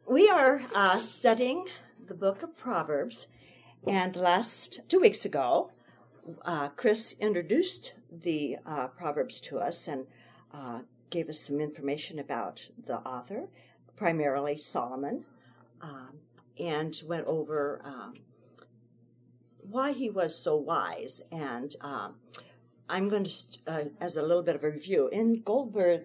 We are studying the book of Proverbs, and 2 weeks ago, Chris introduced the Proverbs to us and gave us some information about the author, primarily Solomon, and went over why he was so wise. And I'm going to, as a little bit of a review, in Goldberg's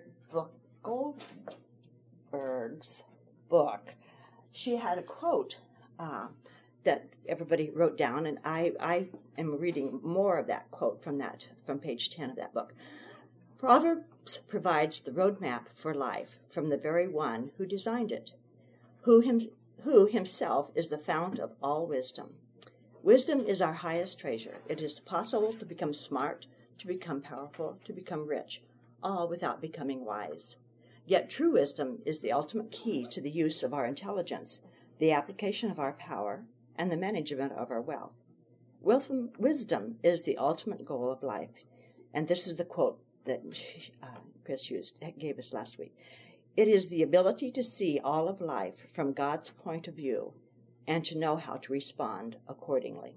book, she had a quote that everybody wrote down, and I am reading more of that quote from page 10 of that book. Proverbs provides the roadmap for life from the very one who designed it, who himself is the fount of all wisdom. Wisdom is our highest treasure. It is possible to become smart, to become powerful, to become rich, all without becoming wise. Yet true wisdom is the ultimate key to the use of our intelligence, the application of our power, and the management of our wealth. Wisdom is the ultimate goal of life. And this is the quote that Chris gave us last week. It is the ability to see all of life from God's point of view and to know how to respond accordingly.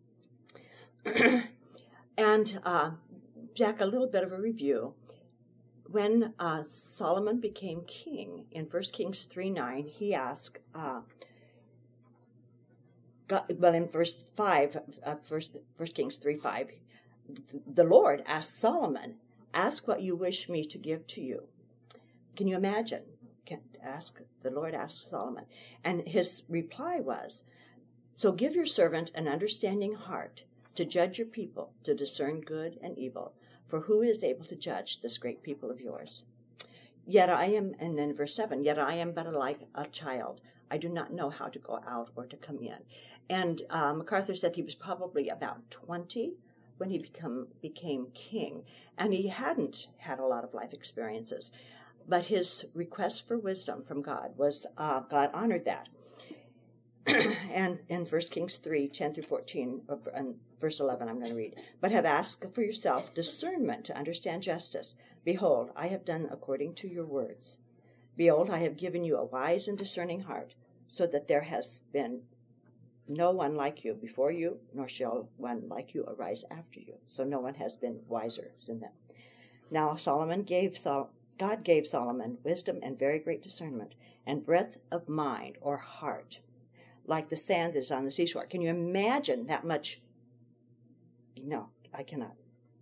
And Jack, a little bit of a review. When Solomon became king in 1 Kings 3:9, he asked, in verse 5 of 1 Kings 3:5, the Lord asked Solomon, ask what you wish me to give to you. Can you imagine? The Lord asked Solomon. And his reply was, so give your servant an understanding heart to judge your people, to discern good and evil. For who is able to judge this great people of yours? Yet I am, and then verse 7, yet I am but like a child. I do not know how to go out or to come in. And MacArthur said he was probably about 20 when he became king. And he hadn't had a lot of life experiences. But his request for wisdom from God was, God honored that. And in 1 Kings 3:10 through 14, and verse 11, I'm going to read. But have asked for yourself discernment to understand justice. Behold, I have done according to your words. Behold, I have given you a wise and discerning heart, so that there has been no one like you before you, nor shall one like you arise after you. So no one has been wiser than them. Now God gave Solomon wisdom and very great discernment, and breadth of mind or heart, like the sand that is on the seashore. Can you imagine that much? No, I cannot.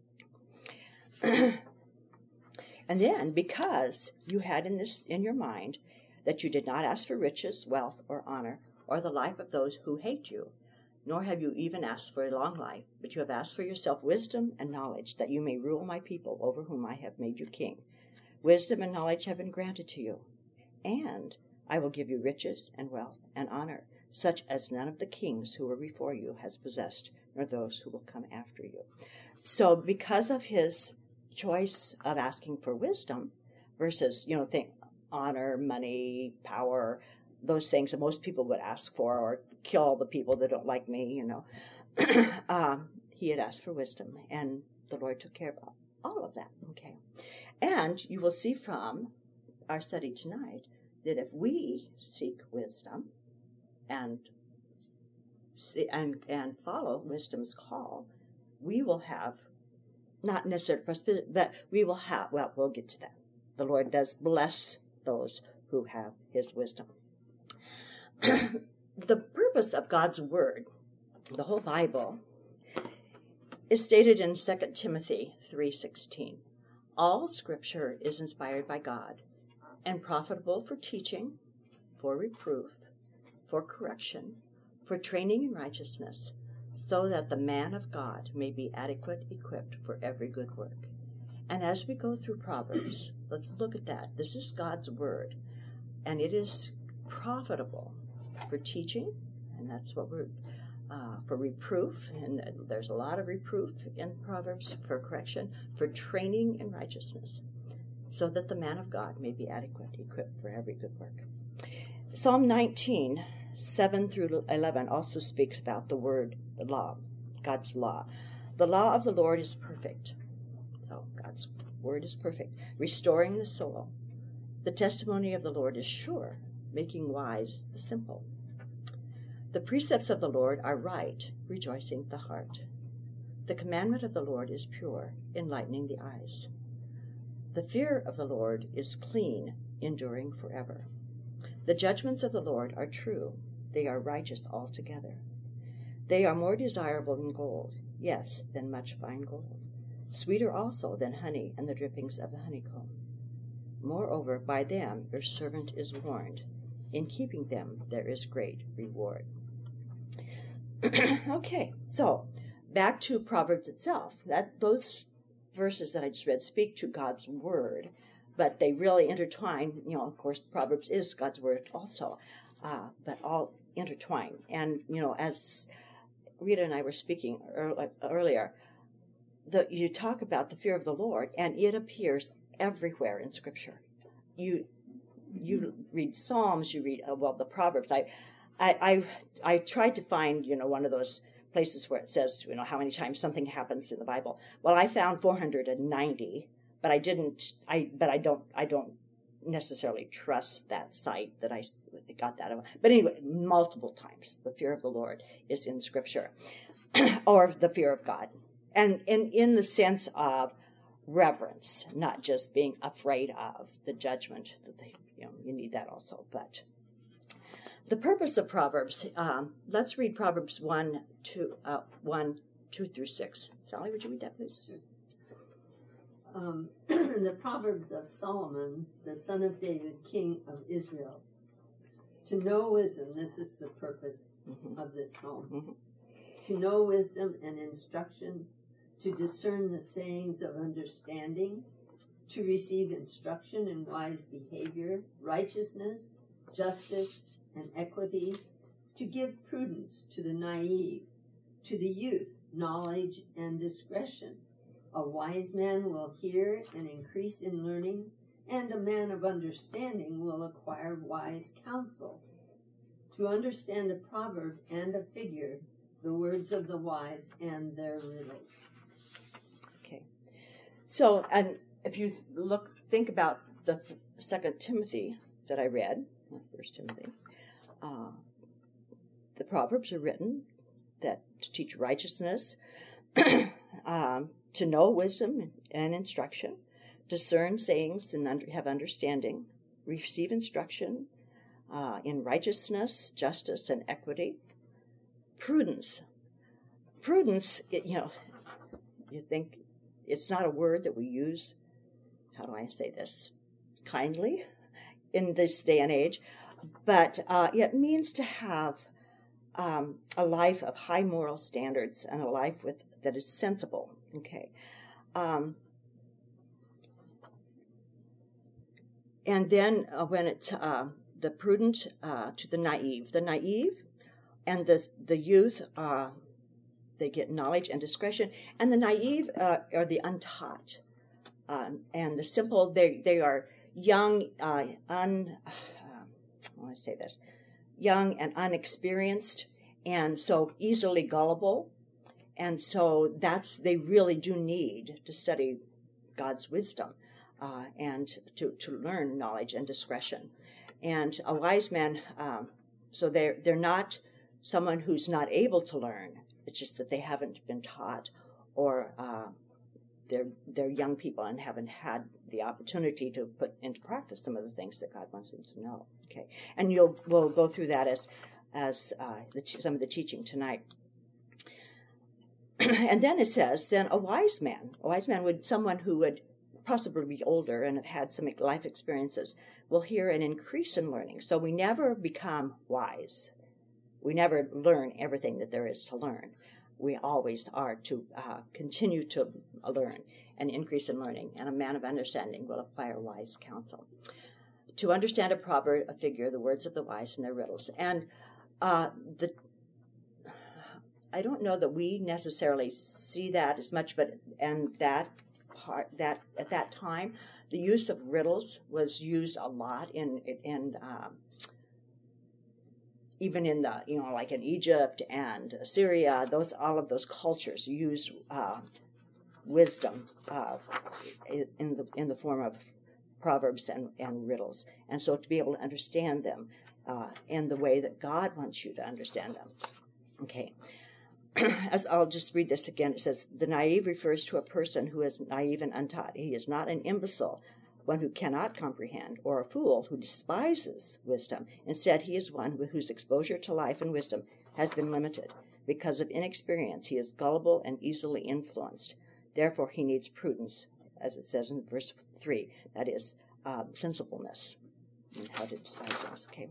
And then, because you had in your mind that you did not ask for riches, wealth, or honor, or the life of those who hate you, nor have you even asked for a long life, but you have asked for yourself wisdom and knowledge, that you may rule my people over whom I have made you king. Wisdom and knowledge have been granted to you, and I will give you riches and wealth and honor, such as none of the kings who were before you has possessed, nor those who will come after you. So because of his choice of asking for wisdom versus, honor, money, power, those things that most people would ask for, or kill all the people that don't like me, he had asked for wisdom, and the Lord took care of all of that. Okay. And you will see from our study tonight that if we seek wisdom and follow wisdom's call, we will have, not necessarily prosperity, but we will have, we'll get to that. The Lord does bless those who have his wisdom. The purpose of God's word, the whole Bible, is stated in 2 Timothy 3:16. All scripture is inspired by God and profitable for teaching, for reproof, for correction, for training in righteousness, so that the man of God may be adequate, equipped for every good work. And as we go through Proverbs, let's look at that. This is God's word, and it is profitable for teaching, and that's what we're, for reproof, and there's a lot of reproof in Proverbs, for correction, for training in righteousness, so that the man of God may be adequate, equipped for every good work. Psalm 19:7 through 11 also speaks about the word, the law, God's law. The law of the Lord is perfect. So God's word is perfect, restoring the soul. The testimony of the Lord is sure, making wise the simple. The precepts of the Lord are right, rejoicing the heart. The commandment of the Lord is pure, enlightening the eyes. The fear of the Lord is clean, enduring forever. The judgments of the Lord are true, they are righteous altogether. They are more desirable than gold, yes, than much fine gold, sweeter also than honey and the drippings of the honeycomb. Moreover, by them your servant is warned. In keeping them there is great reward. Okay, so back to Proverbs itself. Those verses that I just read speak to God's word, but they really intertwine. Of course, Proverbs is God's word also, but all intertwine. And, as Rita and I were speaking earlier, you talk about the fear of the Lord, and it appears everywhere in Scripture. You read Psalms, you read the Proverbs. I tried to find one of those places where it says how many times something happens in the Bible. Well, I found 490, but I don't necessarily trust that site that I got that. But anyway, multiple times the fear of the Lord is in Scripture, or the fear of God, and in the sense of reverence, not just being afraid of the judgment. You need that also. But the purpose of Proverbs, let's read Proverbs 1, 2 through 6. Sally, would you read that, please? Sure. The Proverbs of Solomon, the son of David, king of Israel. To know wisdom, this is the purpose of this psalm. Mm-hmm. To know wisdom and instruction, to discern the sayings of understanding, to receive instruction in wise behavior, righteousness, justice, and equity, to give prudence to the naive, to the youth, knowledge and discretion. A wise man will hear and increase in learning, and a man of understanding will acquire wise counsel. To understand a proverb and a figure, the words of the wise and their riddles. Okay. So, and if you think about the 2 Timothy that I read, not 1 Timothy, the Proverbs are written to teach righteousness, to know wisdom and instruction, discern sayings and have understanding, receive instruction in righteousness, justice, and equity. Prudence. Prudence, you think it's not a word that we use, how do I say this, kindly in this day and age, but it means to have a life of high moral standards and a life that is sensible. Okay. And then when it's the prudent to the naive and the youth, they get knowledge and discretion, and the naive are the untaught, and the simple, they are young, young and unexperienced, and so easily gullible. And so they really do need to study God's wisdom and to learn knowledge and discretion. And a wise man, so they're not someone who's not able to learn. It's just that they haven't been taught, or they're young people and haven't had the opportunity to put into practice some of the things that God wants them to know. Okay, and we'll go through that as some of the teaching tonight. And then it says, then a wise man would someone who would possibly be older and have had some life experiences, will hear an increase in learning. So we never become wise. We never learn everything that there is to learn. We always are to continue to learn and increase in learning. And a man of understanding will acquire wise counsel. To understand a proverb, a figure, the words of the wise and their riddles. And I don't know that we necessarily see that as much, but that at that time, the use of riddles was used a lot in even in the like in Egypt and Syria. All of those cultures used wisdom in the form proverbs and riddles. And so to be able to understand them in the way that God wants you to understand them. Okay. As I'll just read this again. It says, the naive refers to a person who is naive and untaught. He is not an imbecile, one who cannot comprehend, or a fool who despises wisdom. Instead, he is one whose exposure to life and wisdom has been limited. Because of inexperience, he is gullible and easily influenced. Therefore, he needs prudence, as it says in verse 3. That is, sensibleness and how to decide things. Okay.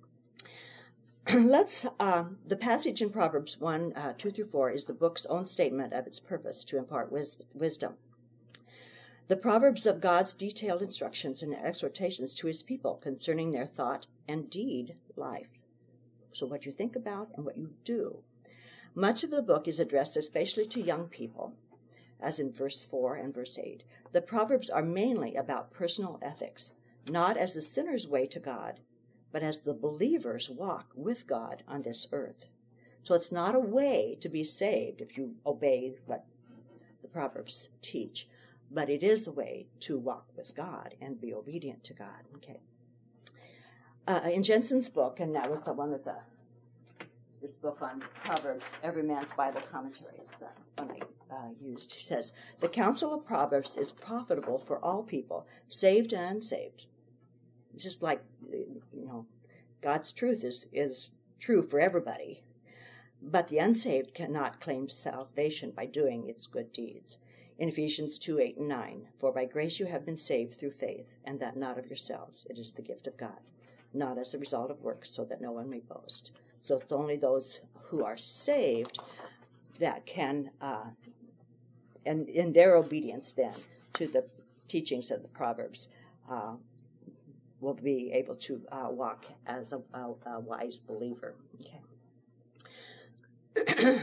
The passage in Proverbs 1, 2 through 4 is the book's own statement of its purpose to impart wisdom. The Proverbs of God's detailed instructions and exhortations to his people concerning their thought and deed life. So what you think about and what you do. Much of the book is addressed especially to young people, as in verse 4 and verse 8. The Proverbs are mainly about personal ethics, not as the sinner's way to God, but as the believer's walk with God on this earth. So it's not a way to be saved if you obey what the Proverbs teach, but it is a way to walk with God and be obedient to God. Okay. In Jensen's book, and that was the one with this book on Proverbs, Every Man's Bible Commentary, is the one I used. He says, the counsel of Proverbs is profitable for all people, saved and unsaved. Just like, God's truth is true for everybody. But the unsaved cannot claim salvation by doing its good deeds. In Ephesians 2, 8, and 9, for by grace you have been saved through faith, and that not of yourselves. It is the gift of God, not as a result of works, so that no one may boast. So it's only those who are saved that can, and in their obedience then to the teachings of the Proverbs, will be able to walk as a wise believer. Okay.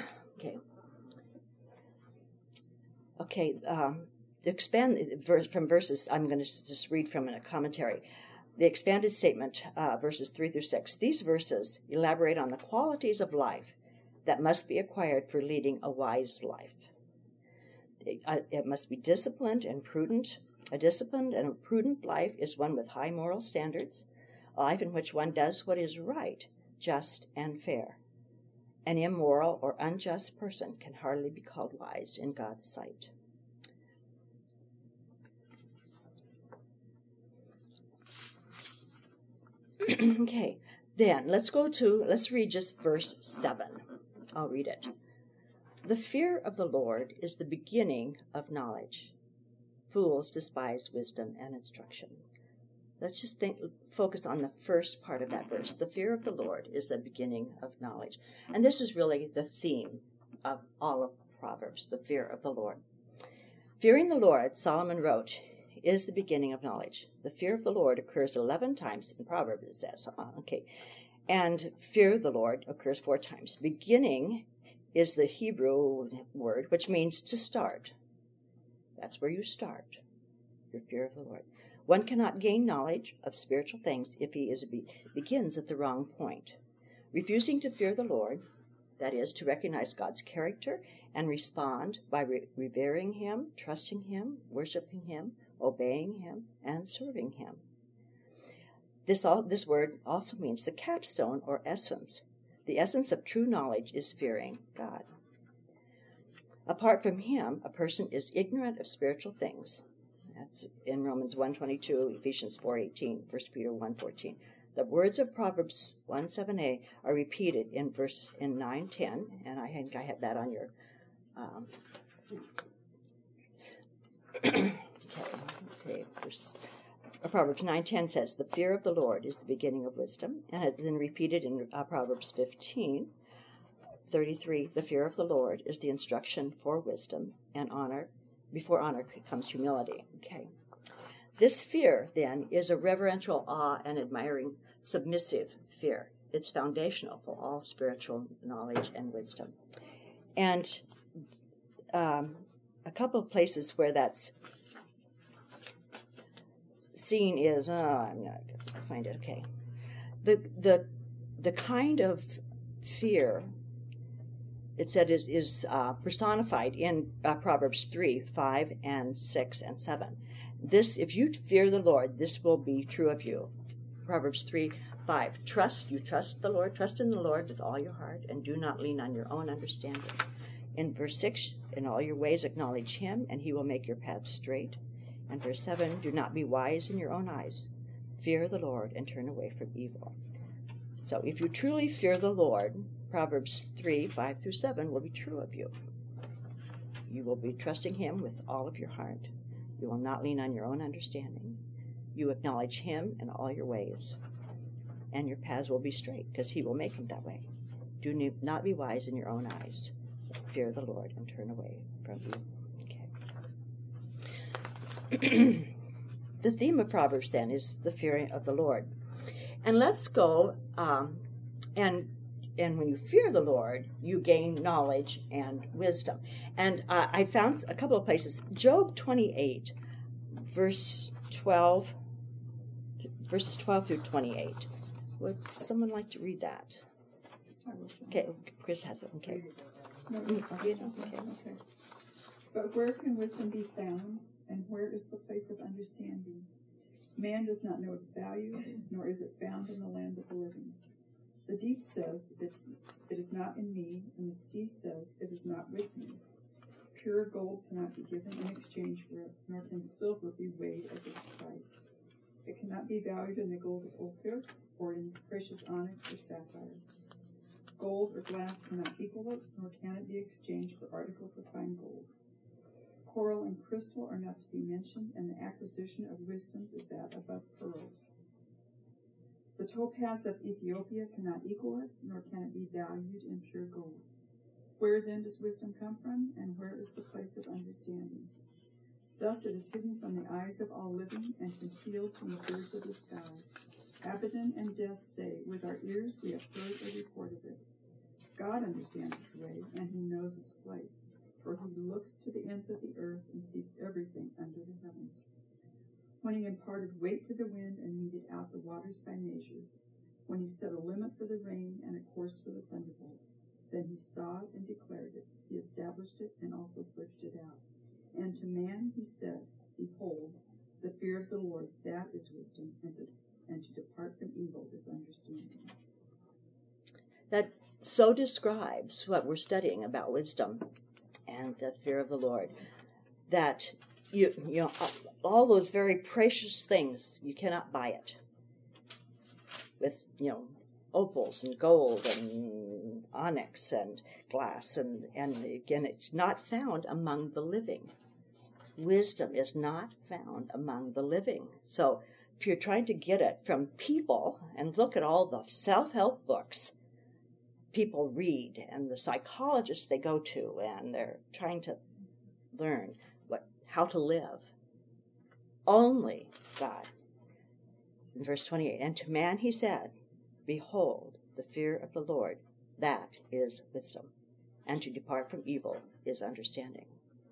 Okay. Expand from verses. I'm going to just read from a commentary. The expanded statement, verses 3 through 6. These verses elaborate on the qualities of life that must be acquired for leading a wise life. It must be disciplined and prudent. A disciplined and a prudent life is one with high moral standards, a life in which one does what is right, just, and fair. An immoral or unjust person can hardly be called wise in God's sight. Okay, then let's read just verse 7. I'll read it. The fear of the Lord is the beginning of knowledge. Fools despise wisdom and instruction. Let's just focus on the first part of that verse. The fear of the Lord is the beginning of knowledge. And this is really the theme of all of Proverbs, the fear of the Lord. Fearing the Lord, Solomon wrote, is the beginning of knowledge. The fear of the Lord occurs 11 times in Proverbs, it says. Okay. And fear of the Lord occurs 4 times. Beginning is the Hebrew word, which means to start. That's where you start, your fear of the Lord. One cannot gain knowledge of spiritual things if he begins at the wrong point. Refusing to fear the Lord, that is, to recognize God's character and respond by revering him, trusting him, worshiping him, obeying him, and serving him. This word also means the capstone or essence. The essence of true knowledge is fearing God. Apart from him, a person is ignorant of spiritual things. That's in Romans 1:22, Ephesians 4:18, 1 Peter 1:14. The words of Proverbs 1:7a are repeated in 9:10, and I think I had that on your. Proverbs 9:10 says, "The fear of the Lord is the beginning of wisdom," and it's then repeated in Proverbs 15:33. The fear of the Lord is the instruction for wisdom, and honor. Before honor comes humility. Okay. This fear, then, is a reverential awe and admiring, submissive fear. It's foundational for all spiritual knowledge and wisdom. And a couple of places where that's seen is, I'm not going to find it, okay. The kind of fear, it said, is personified in Proverbs 3, 5, and 6, and 7. This, if you fear the Lord, this will be true of you. Proverbs 3:5. You trust the Lord, trust in the Lord with all your heart, and do not lean on your own understanding. In verse 6, in all your ways acknowledge him, and he will make your paths straight. And verse 7, do not be wise in your own eyes. Fear the Lord and turn away from evil. So if you truly fear the Lord, Proverbs 3:5-7 will be true of you. You will be trusting him with all of your heart. You will not lean on your own understanding. You acknowledge him in all your ways, and your paths will be straight, because he will make them that way. Do not be wise in your own eyes. Fear the Lord and turn away from evil. Okay. The theme of Proverbs, then, is the fear of the Lord. And let's go, and when you fear the Lord, you gain knowledge and wisdom. And I found a couple of places. Job 28, verses 12 through 28. Would someone like to read that? Okay, Chris has it. Okay. Okay. But where can wisdom be found, and where is the place of understanding? Man does not know its value, nor is it found in the land of the living. The deep says, it is not in me, and the sea says, it is not with me. Pure gold cannot be given in exchange for it, nor can silver be weighed as its price. It cannot be valued in the gold of Ophir, or in precious onyx or sapphire. Gold or glass cannot equal it, nor can it be exchanged for articles of fine gold. Coral and crystal are not to be mentioned, and the acquisition of wisdoms is that above pearls. The topaz of Ethiopia cannot equal it, nor can it be valued in pure gold. Where then does wisdom come from, and where is the place of understanding? Thus it is hidden from the eyes of all living, and concealed from the birds of the sky. Abaddon and Death say, with our ears we have heard a report of it. God understands its way, and he knows its place, for he looks to the ends of the earth and sees everything under the heavens. When he imparted weight to the wind and meted out the waters by measure, when he set a limit for the rain and a course for the thunderbolt, then he saw it and declared it, he established it and also searched it out. And to man he said, behold, the fear of the Lord, that is wisdom, and to depart from evil is understanding. That so describes what we're studying about wisdom and the fear of the Lord. That you know all those very precious things, you cannot buy it with opals and gold and onyx and glass, and again, it's not found among the living. Wisdom is not found among the living. So if you're trying to get it from people, and look at all the self-help books people read and the psychologists they go to, and they're trying to learn how to live. Only God. In verse 28, and to man he said, behold, the fear of the Lord, that is wisdom, and to depart from evil is understanding.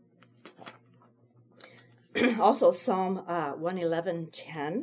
Also, Psalm 111:10.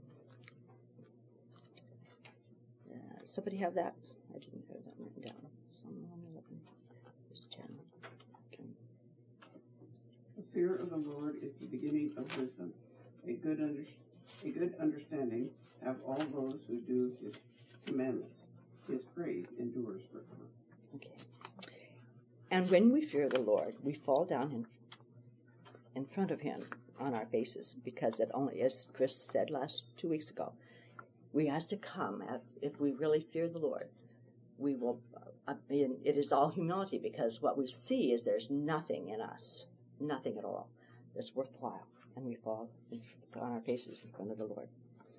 Somebody have that? I didn't have that written down. Psalm 111, verse 10. Okay. The fear of the Lord is the beginning of wisdom. A good understanding have all those who do his commandments. His praise endures forever. Okay. And when we fear the Lord, we fall down in front of him on our faces, because it only, as Chris said 2 weeks ago, we has to come. If we really fear the Lord, we will. It is all humility, because what we see is there's nothing in us, nothing at all, that's worthwhile, and we fall on our faces in front of the Lord.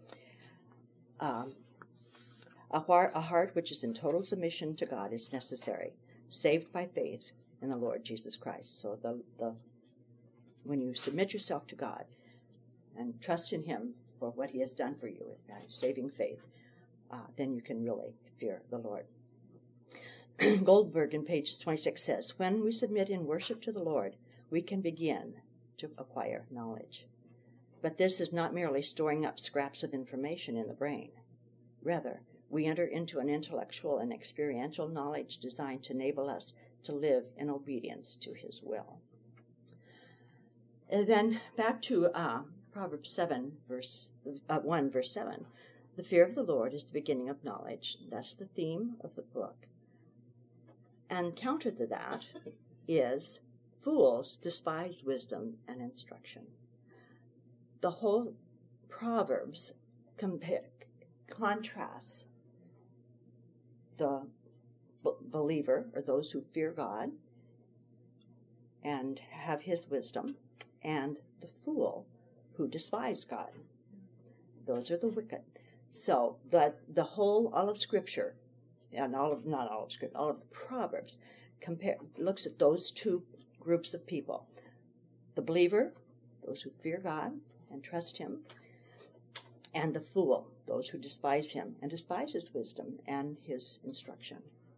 A heart which is in total submission to God is necessary, saved by faith in the Lord Jesus Christ. So when you submit yourself to God and trust in him for what he has done for you with saving faith, then you can really fear the Lord. Goldberg in page 26 says, when we submit in worship to the Lord, we can begin to acquire knowledge. But this is not merely storing up scraps of information in the brain. Rather, we enter into an intellectual and experiential knowledge designed to enable us to live in obedience to his will. And then back to Proverbs 1, verse 7. The fear of the Lord is the beginning of knowledge. That's the theme of the book. And counter to that is fools despise wisdom and instruction. The whole Proverbs contrasts the believer, or those who fear God and have his wisdom, and the fool who despise God. Those are the wicked. So all of Scripture, and all of the Proverbs looks at those two groups of people. The believer, those who fear God and trust him, and the fool, those who despise him and despise his wisdom and his instruction.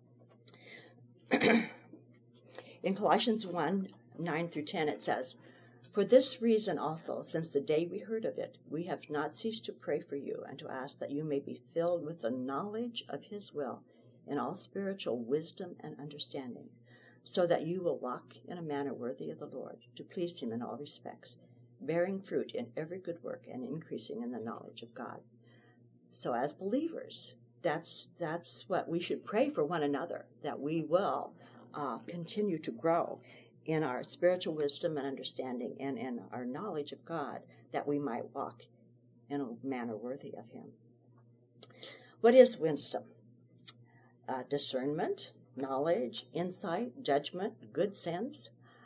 In Colossians 1, 9 through 10, it says, "For this reason also, since the day we heard of it, we have not ceased to pray for you and to ask that you may be filled with the knowledge of his will in all spiritual wisdom and understanding, so that you will walk in a manner worthy of the Lord, to please him in all respects, bearing fruit in every good work and increasing in the knowledge of God." So as believers, that's what we should pray for one another, that we will continue to grow in our spiritual wisdom and understanding and in our knowledge of God, that we might walk in a manner worthy of him. What is wisdom? Discernment, knowledge, insight, judgment, good sense.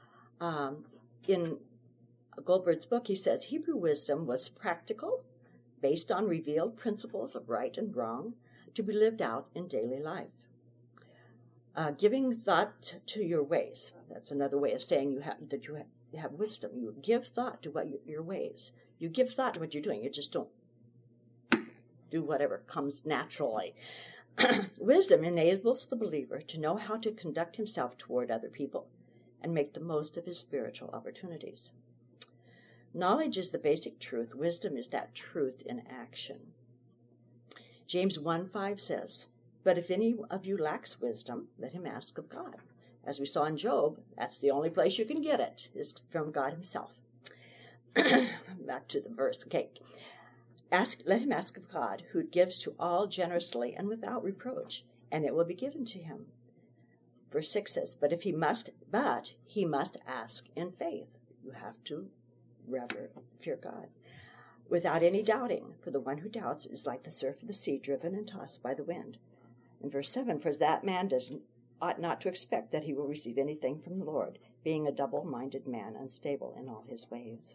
In Goldberg's book, he says Hebrew wisdom was practical, based on revealed principles of right and wrong, to be lived out in daily life. Giving thought to your ways. That's another way of saying you have wisdom. You give thought to your ways. You give thought to what you're doing. You just don't do whatever comes naturally. Wisdom enables the believer to know how to conduct himself toward other people and make the most of his spiritual opportunities. Knowledge is the basic truth. Wisdom is that truth in action. James 1:5 says, "But if any of you lacks wisdom, let him ask of God." As we saw in Job, that's the only place you can get it, is from God himself. Back to the verse. Okay. Let him ask of God, who gives to all generously and without reproach, and it will be given to him. Verse 6 says, But he must ask in faith. You have to fear God, without any doubting, for the one who doubts is like the surf of the sea, driven and tossed by the wind. In verse 7, for that man ought not to expect that he will receive anything from the Lord, being a double-minded man, unstable in all his ways.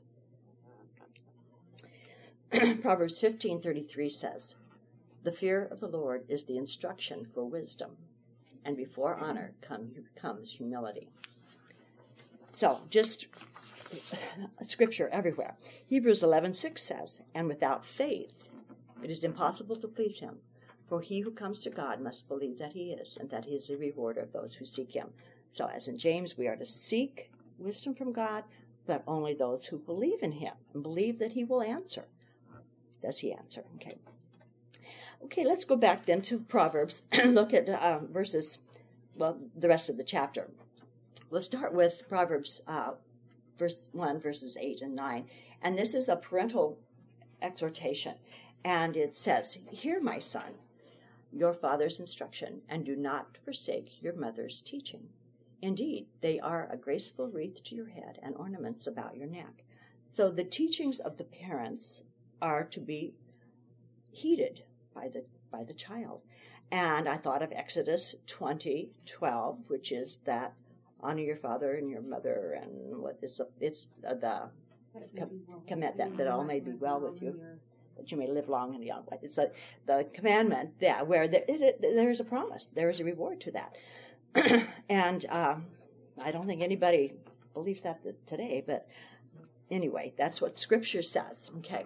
Proverbs 15:33 says, The fear of the Lord is the instruction for wisdom, and before honor comes humility. So, just scripture everywhere. Hebrews 11:6 says, And without faith it is impossible to please him, for he who comes to God must believe that he is, and that he is the rewarder of those who seek him. So as in James, we are to seek wisdom from God, but only those who believe in him and believe that he will answer. Does he answer? Okay, let's go back then to Proverbs and look at the rest of the chapter. We'll start with Proverbs verse 1, verses 8 and 9. And this is a parental exhortation. And it says, Hear, my son, your father's instruction, and do not forsake your mother's teaching. Indeed, they are a graceful wreath to your head and ornaments about your neck. So the teachings of the parents are to be heeded by the child. And I thought of Exodus 20:12, which is that honor your father and your mother, and it's the command that all may be well with you, that you may live long and young. It's the commandment where there's a promise, there is a reward to that. And I don't think anybody believes that today, but anyway, that's what Scripture says. Okay.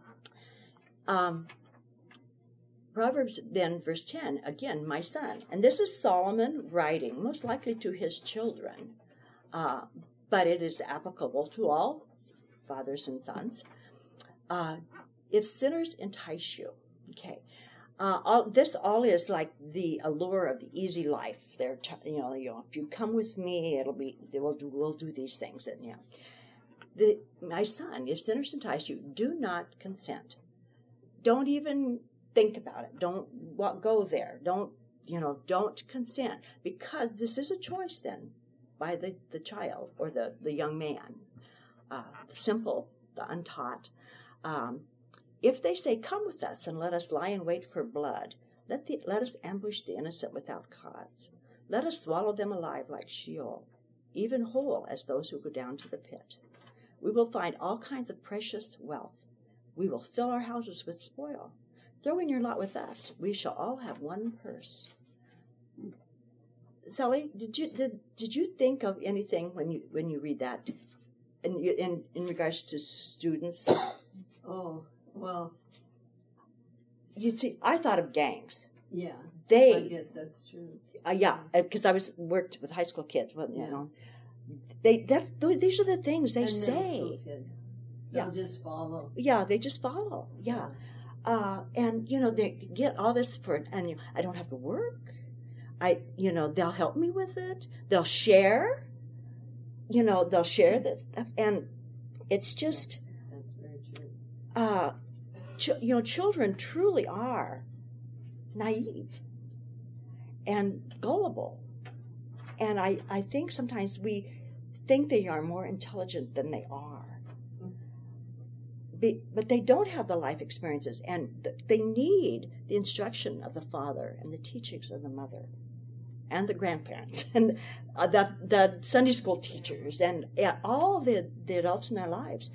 Proverbs then, verse 10, again, my son. And this is Solomon writing, most likely to his children, but it is applicable to all fathers and sons. If sinners entice you, okay, this all is like the allure of the easy life. They're, if you come with me, we'll do these things, and My son, if sinners entice you, do not consent. Don't even think about it. Don't go there. Don't consent, because this is a choice then by the child or the young man, the simple, the untaught. If they say, "Come with us and let us lie in wait for blood, let us ambush the innocent without cause. Let us swallow them alive like Sheol, even whole as those who go down to the pit. We will find all kinds of precious wealth. We will fill our houses with spoil. Throw in your lot with us. We shall all have one purse." Sally, did you think of anything when you read that, in regards to students? Oh, well, You see, I thought of gangs. yeah. I guess that's true. Because I worked with high school kids. Well, Yeah. you know, these are the things they And middle say. school kids. They'll just follow. Yeah, they just follow. Yeah. And they get all this and I don't have to work. They'll help me with it. They'll share. They'll share this stuff, and it's just. That's very true. Children truly are naive and gullible, and I think sometimes we think they are more intelligent than they are. But they don't have the life experiences, and they need the instruction of the father and the teachings of the mother and the grandparents and the Sunday school teachers and all the adults in their lives,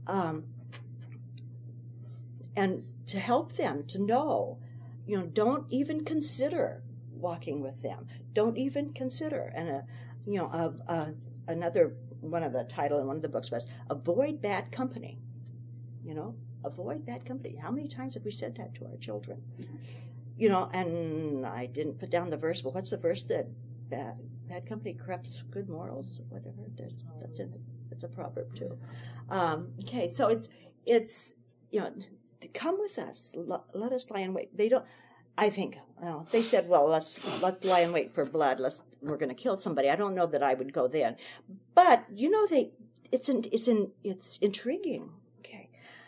and to help them to know, don't even consider walking with them. Don't even consider. And another one of the title in one of the books was "Avoid Bad Company." Avoid bad company. How many times have we said that to our children? And I didn't put down the verse, but what's the verse that bad company corrupts good morals? Whatever. That's in it. It's a proverb too. Okay, so it's come with us. Let us lie in wait. They don't. I think they said, well, let's lie in wait for blood. We're going to kill somebody. I don't know that I would go then, but it's intriguing. Okay.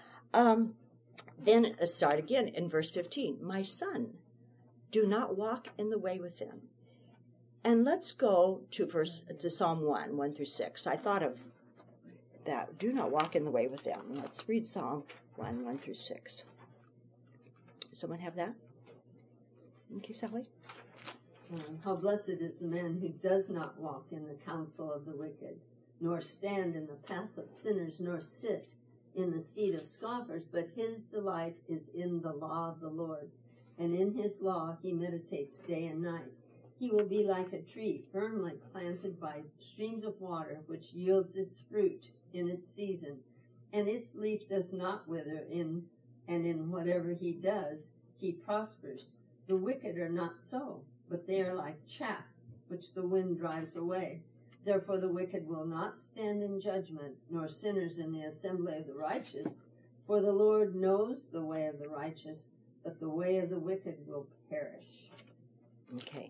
Then start again in verse 15. "My son, do not walk in the way with them." And let's go to Psalm 1 through 6. I thought of that. Do not walk in the way with them. Let's read Psalm 1 through 6. Does someone have that? Okay, Sally. How blessed is the man who does not walk in the counsel of the wicked, nor stand in the path of sinners, nor sit in the seat of scoffers, but his delight is in the law of the Lord, and in his law he meditates day and night. He will be like a tree firmly planted by streams of water, which yields its fruit in its season, and its leaf does not wither, and in whatever he does, he prospers. The wicked are not so, but they are like chaff, which the wind drives away. Therefore the wicked will not stand in judgment, nor sinners in the assembly of the righteous. For the Lord knows the way of the righteous, but the way of the wicked will perish. Okay.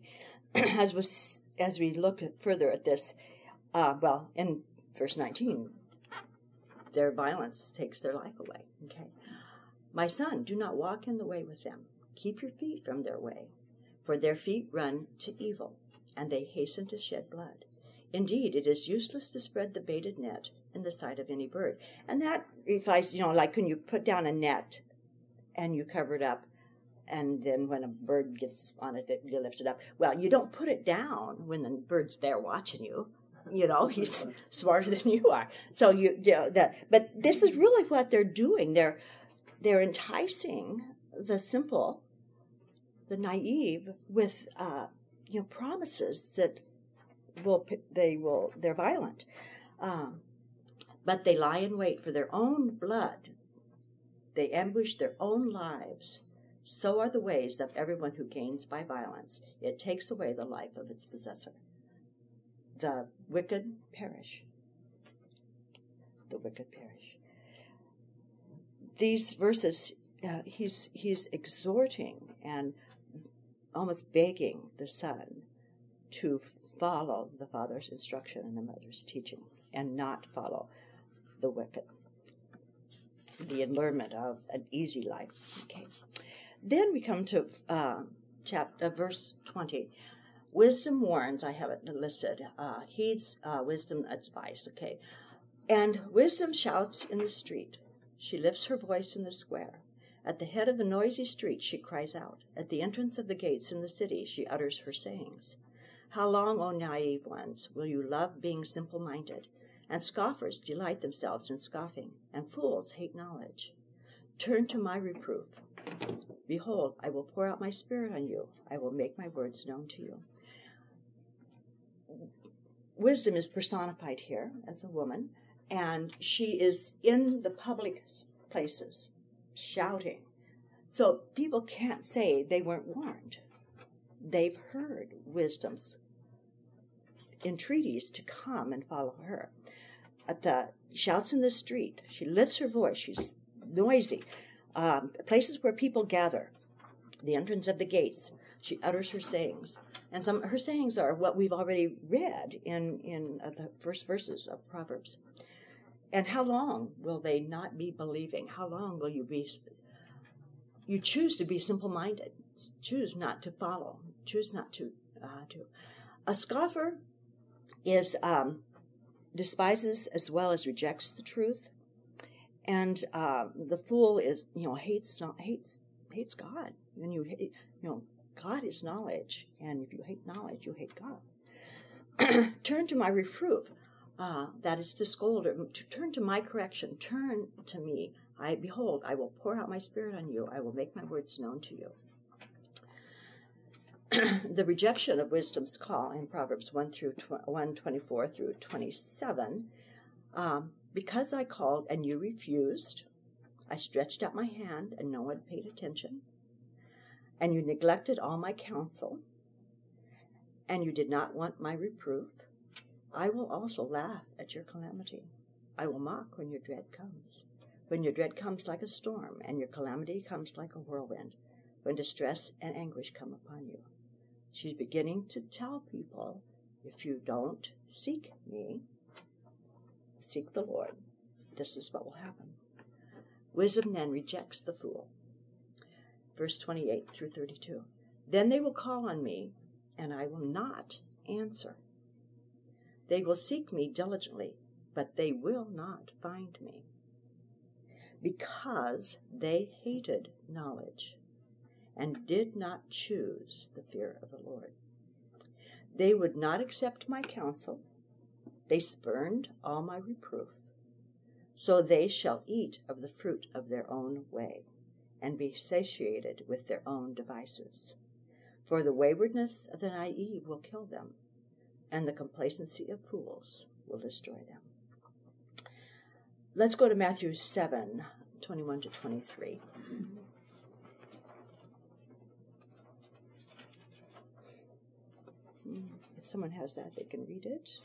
As we look further at this, in verse 19, their violence takes their life away. Okay. "My son, do not walk in the way with them. Keep your feet from their way, for their feet run to evil, and they hasten to shed blood. Indeed, it is useless to spread the baited net in the sight of any bird." And that reflects, like when you put down a net and you cover it up, and then when a bird gets on it, you lift it up. Well, you don't put it down when the bird's there watching you. He's smarter than you are. So but this is really what they're doing. They're enticing the simple, the naive, with promises that they're violent, but they lie in wait for their own blood. They ambush their own lives. So are the ways of everyone who gains by violence. It takes away the life of its possessor. The wicked perish. The wicked perish. These verses, he's exhorting and almost begging the son to follow the father's instruction and the mother's teaching, and not follow the wicked. The allurement of an easy life. Okay. Then we come to verse 20. Wisdom warns, I have it listed, heeds wisdom advice, okay. And wisdom shouts in the street. She lifts her voice in the square. At the head of the noisy street she cries out. At the entrance of the gates in the city she utters her sayings. How long, O naive ones, will you love being simple-minded? And scoffers delight themselves in scoffing, and fools hate knowledge. Turn to my reproof. Behold, I will pour out my spirit on you. I will make my words known to you. Wisdom is personified here as a woman, and she is in the public places, shouting. So people can't say they weren't warned. They've heard wisdom's entreaties to come and follow her. Shouts in the street. She lifts her voice. She's noisy. Places where people gather. The entrance of the gates. She utters her sayings. And her sayings are what we've already read in the first verses of Proverbs. And how long will they not be believing? How long will you choose to be simple-minded? Choose not to follow. Choose not to. A scoffer is despises as well as rejects the truth, and the fool is hates God. And God is knowledge, and if you hate knowledge, you hate God. Turn to my reproof, that is to scold, or to turn to my correction. Turn to me. Behold, I will pour out my spirit on you. I will make my words known to you. The rejection of wisdom's call in Proverbs 1:24 through 27. Because I called and you refused, I stretched out my hand and no one paid attention, and you neglected all my counsel, and you did not want my reproof, I will also laugh at your calamity. I will mock when your dread comes. When your dread comes like a storm, and your calamity comes like a whirlwind, when distress and anguish come upon you. She's beginning to tell people, if you don't seek me, seek the Lord, this is what will happen. Wisdom then rejects the fool. Verse 28 through 32. Then they will call on me, and I will not answer. They will seek me diligently, but they will not find me, because they hated knowledge and did not choose the fear of the Lord. They would not accept my counsel. They spurned all my reproof. So they shall eat of the fruit of their own way, and be satiated with their own devices. For the waywardness of the naive will kill them, and the complacency of fools will destroy them. Let's go to Matthew 7:21 to 23. If someone has that, they can read it.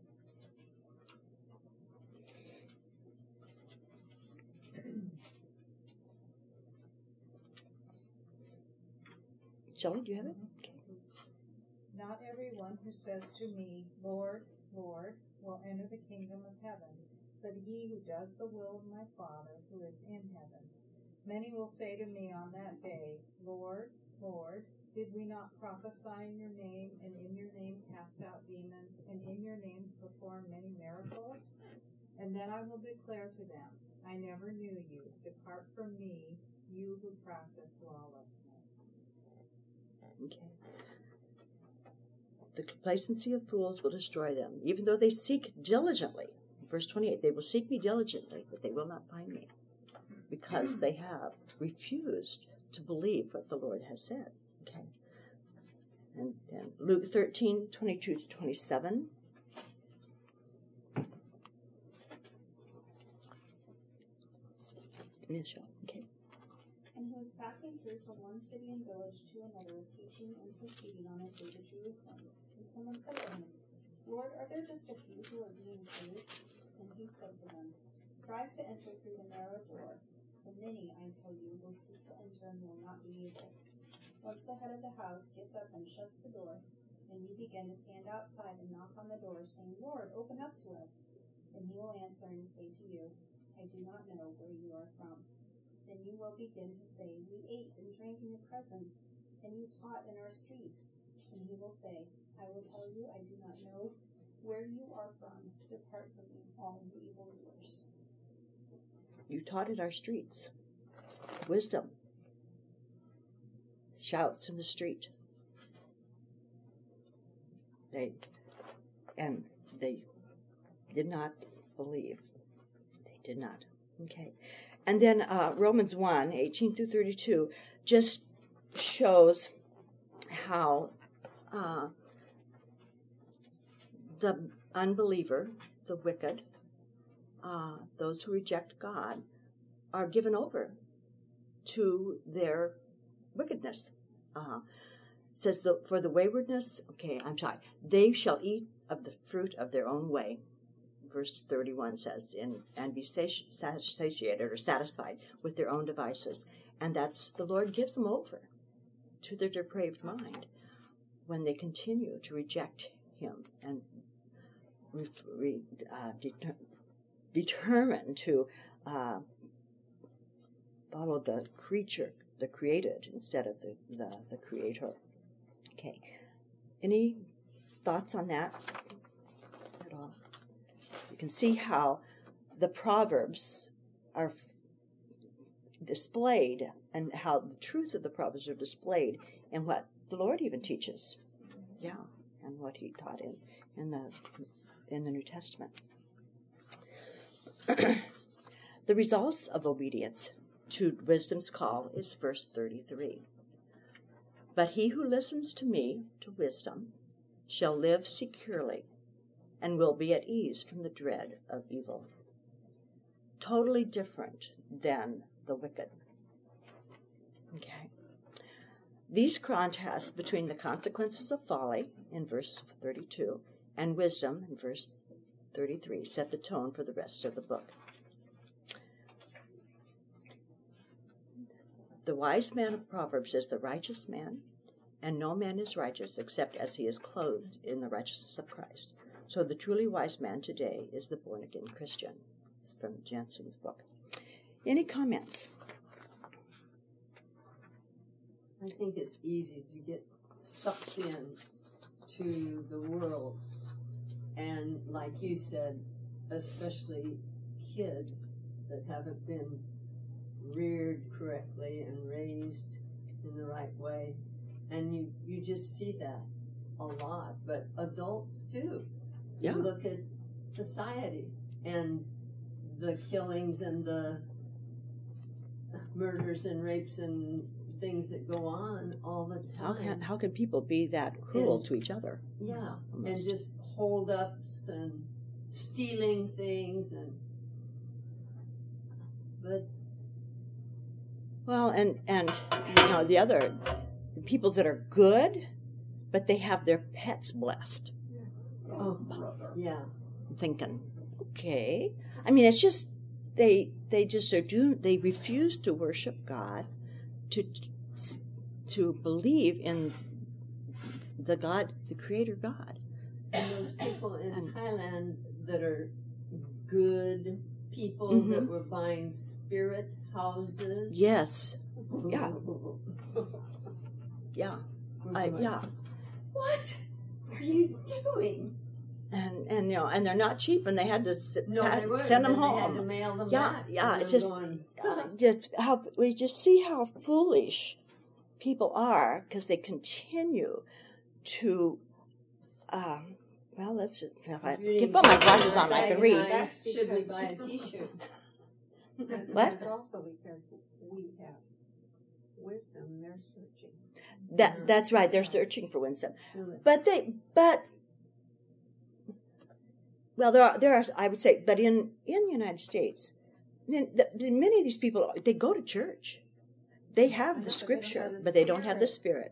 Shelley, do you have it? Okay. Not everyone who says to me, Lord, Lord, will enter the kingdom of heaven, but he who does the will of my Father who is in heaven. Many will say to me on that day, Lord, Lord, did we not prophesy in your name, and in your name cast out demons, and in your name perform many miracles? And then I will declare to them, I never knew you. Depart from me, you who practice lawlessness. Okay. The complacency of fools will destroy them, even though they seek diligently. Verse 28, they will seek me diligently, but they will not find me, because they have refused to believe what the Lord has said. Okay. And Luke 13:22 to 27. Okay. And he was passing through from one city and village to another, teaching and proceeding on his way to Jerusalem. And someone said to him, Lord, are there just a few who are being saved? And he said to them, Strive to enter through the narrow door. For many, I tell you, will seek to enter and will not be able. Once the head of the house gets up and shuts the door, then you begin to stand outside and knock on the door, saying, Lord, open up to us. And he will answer and say to you, I do not know where you are from. Then you will begin to say, We ate and drank in your presence, and you taught in our streets. And he will say, I will tell you, I do not know where you are from. Depart from me, all you evildoers. You taught at our streets. Wisdom. Shouts in the street. They did not believe. They did not. Okay. And then Romans 1, 18 through 32 just shows how the unbeliever, the wicked, those who reject God, are given over to their wickedness. Says, for the waywardness, they shall eat of the fruit of their own way. Verse 31 says, and be satiated or satisfied with their own devices. And that's, the Lord gives them over to their depraved mind when they continue to reject Him and determine to follow the creature, the created, instead of the Creator. Okay. Any thoughts on that at all? You can see how the Proverbs are displayed and how the truth of the Proverbs are displayed in what the Lord even teaches. Yeah, and what He taught in the New Testament. The results of obedience to wisdom's call is verse 33. But he who listens to me, to wisdom, shall live securely and will be at ease from the dread of evil. Totally different than the wicked. Okay. These contrasts between the consequences of folly in verse 32 and wisdom in verse 33 set the tone for the rest of the book. The wise man of Proverbs is the righteous man, and no man is righteous except as he is clothed in the righteousness of Christ. So the truly wise man today is the born-again Christian. It's from Jensen's book. Any comments? I think it's easy to get sucked in to the world. And like you said, especially kids that haven't been reared correctly and raised in the right way. And you just see that a lot. But adults too. Yeah. You look at society and the killings and the murders and rapes and things that go on all the time. How can people be that cruel to each other? Yeah, and just hold-ups and stealing things but well, and the people that are good, but they have their pets blessed. Oh, yeah. I'm thinking, okay. I mean, it's just they just are they refuse to worship God, to believe in the God, the Creator God. And those people in Thailand that are good people that were buying spirit houses. Yes. Yeah. Yeah. Yeah. What are you doing? And and they're not cheap, and they had to they weren't. send them They home. had to mail them Yeah, back. yeah. It's just how we just see how foolish people are because they continue to. Let's just. If I can put my glasses on, I can read. Should we buy a T-shirt? What? It's also because we have wisdom. They're searching. That's right. They're searching for wisdom, well, there are. I would say, but in the United States, many of these people they go to church. They have the Scripture, but they don't have the Spirit.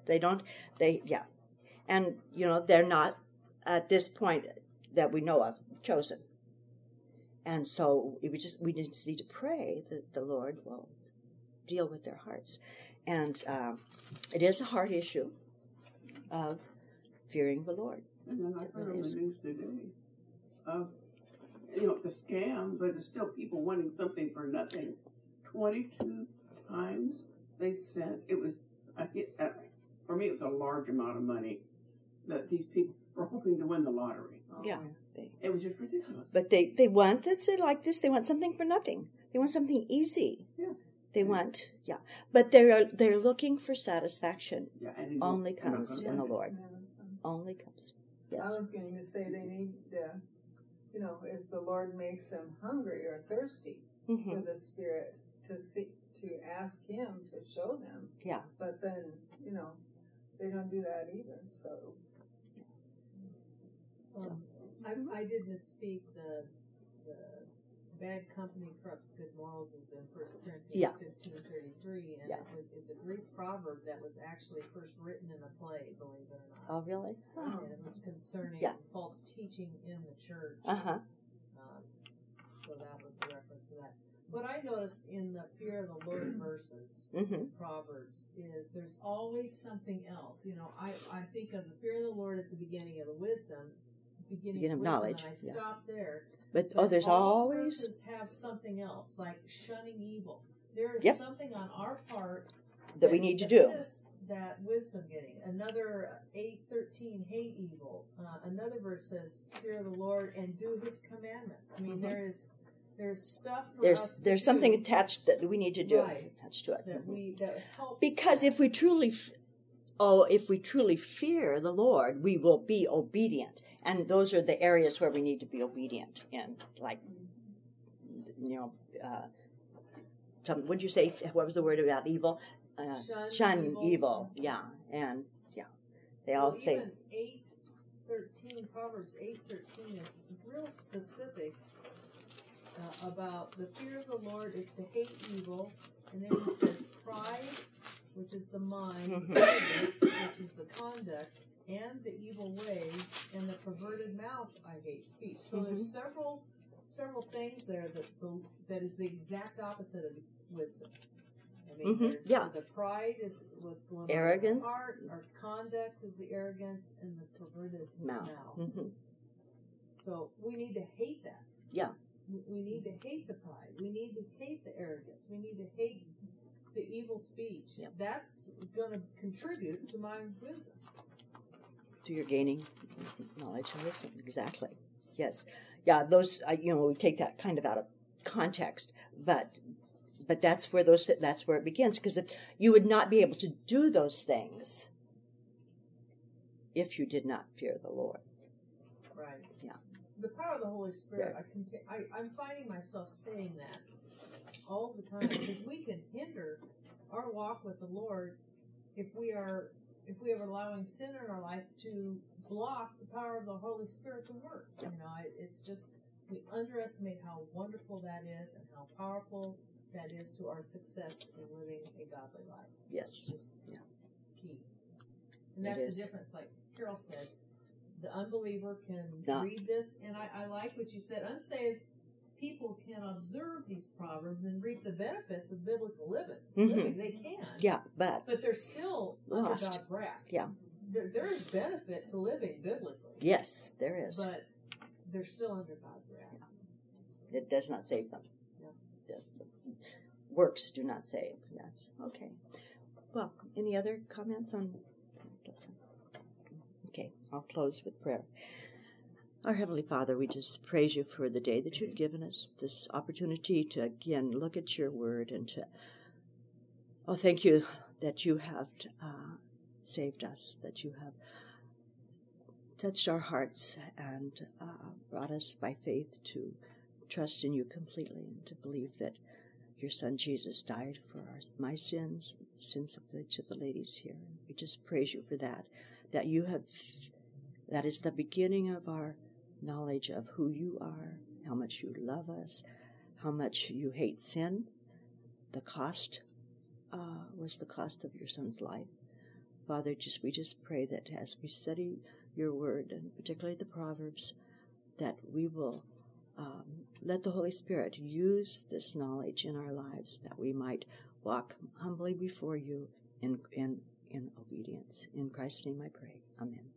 And they're not at this point that we know of chosen. And so we just need to pray that the Lord will deal with their hearts. And it is a hard issue of fearing the Lord. And then I heard on the news today of it's a scam, but it's still people wanting something for nothing. 22 times they sent, for me, it was a large amount of money that these people were hoping to win the lottery. Yeah. It was just ridiculous. But they want, it's like this, they want something for nothing. They want something easy. Yeah. They want, but they're looking for satisfaction. Yeah, and Only comes in the Lord. Yeah. Only comes. Yes. I was going to say they need, if the Lord makes them hungry or thirsty for the Spirit, to ask Him to show them. Yeah. But then, they don't do that either. So. I did misspeak. The bad company corrupts good morals is in 1 Corinthians 15:33, and it's a Greek proverb that was actually first written in a play, believe it or not. Oh, really? And it was concerning false teaching in the church. So that was the reference to that. What I noticed in the fear of the Lord verses, Proverbs, is there's always something else. I think of the fear of the Lord as the beginning of the wisdom, beginning of knowledge. And I stop there. But there's all always verses have something else, like shunning evil. There is something on our part that we need to do. That wisdom getting. Another 8:13, hate evil. Another verse says, fear of the Lord and do His commandments. I mean, there's stuff. For us to there's do. something attached that we need to do. Right. Attached to it. That helps. Because if we truly fear the Lord, we will be obedient, and those are the areas where we need to be obedient in. Like, would you say? What was the word about evil? Shun evil. Yeah, and they all say. Even 8:13, Proverbs 8:13 is real specific about the fear of the Lord is to hate evil, and then it says pride, which is the mind, arrogance, which is the conduct, and the evil way, and the perverted mouth I hate speech. So there's several things there that is the exact opposite of wisdom. I mean, the pride is what's going arrogance. On in the heart, our conduct is the arrogance, and the perverted mouth. So we need to hate that. Yeah. We need to hate the pride. We need to hate the arrogance. We need to hate the evil speech. Yeah. That's going to contribute to my wisdom. To your gaining knowledge and wisdom. Exactly. Yes. Yeah, those, we take that kind of out of context, but that's where it begins, because you would not be able to do those things if you did not fear the Lord. Right. Yeah. The power of the Holy Spirit, I'm finding myself saying that all the time, because we can hinder our walk with the Lord if we are allowing sin in our life to block the power of the Holy Spirit to work. It's just, we underestimate how wonderful that is and how powerful that is to our success in living a godly life. Yes. It's key. And that's the difference, like Carol said. The unbeliever can read this, and I like what you said. Unsaved people can observe these proverbs and reap the benefits of biblical living. They can. Yeah, but they're still lost. Under God's wrath. Yeah. There is benefit to living biblically. Yes, there is. But they're still under God's wrath. Yeah. It does not save them. Yeah. Works do not save. Yes. Okay. Well, any other comments on? Okay, I'll close with prayer. Our Heavenly Father, we just praise you for the day that you've given us, this opportunity to again look at your word and to, thank you that you have saved us, that you have touched our hearts and brought us by faith to trust in you completely and to believe that your Son Jesus died for my sins, sins of each of the ladies here. We just praise you for that is the beginning of our knowledge of who you are, how much you love us, how much you hate sin. The cost was the cost of your Son's life. Father, we just pray that as we study your word, and particularly the Proverbs, that we will let the Holy Spirit use this knowledge in our lives, that we might walk humbly before you in obedience. In Christ's name I pray. Amen.